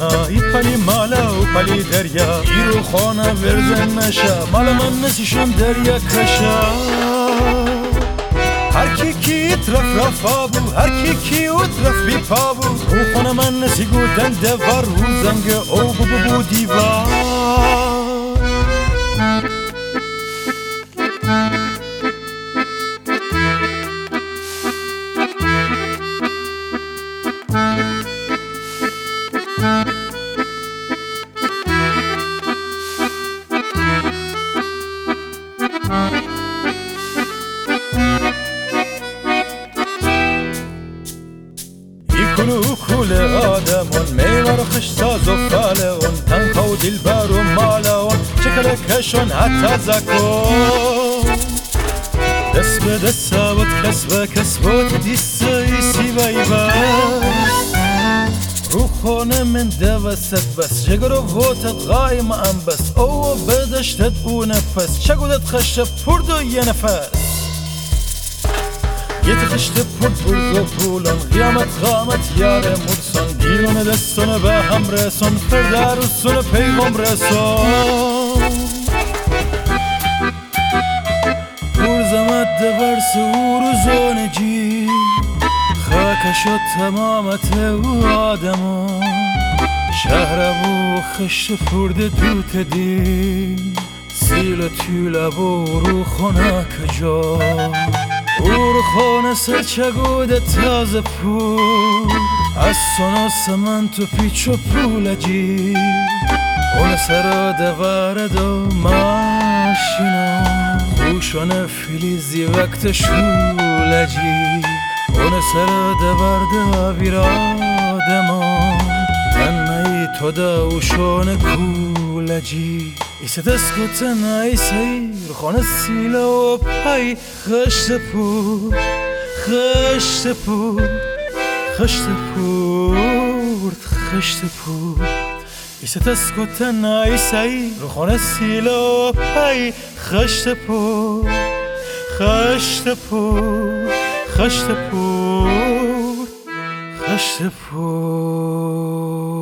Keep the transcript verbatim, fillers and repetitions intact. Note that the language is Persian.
ای پلی مالا و پلی دریا ایرو خانه ورزن نشا مالا من نسیشم دریا کشا هر کی کی اطرف رفا بو هر کی کی اطرف بی پا بو رو خانه من نسی گودن دوار رو زنگ او بو بو بو دیوار کلو کل آدمون میوار خش ساز و فالون تنخ و دلبر و مالون چکل کشون حتی زکون دست به دست سابت کس به کس بود دیسایی سی بای بس رو خانه من دوست بس جگر و ووتت غایم ام بس او بدشتت او نفس چگودت خش پرد و یه نفس یه تخشت پرد برد و پولان قیامت قامت یار مرسان دیلون دستون به هم رسون فردار و سون پیغم رسون پرزمت دور سور و زانجی خاکشو تمامت و آدمان شهر بو خشت پرد دوت دی سیل و تیل بو رو خونه کجا اور خانه سرچگود تازه پول از سونا سمنت و پیچ و پولجی اون سر دوارد و ماشینا خوشان فیلیزی وقت شولجی اون سر دوارد و بیرادما تنهی تو داوشان کولجی ایسه دست کتن ای سیر خانه سیله و پای خشت پور خشت پور خشت پور خشت پور ایسه دست کتن ای سیر خانه سیله و پای خشت پور خشت پور خشت پور خشت پور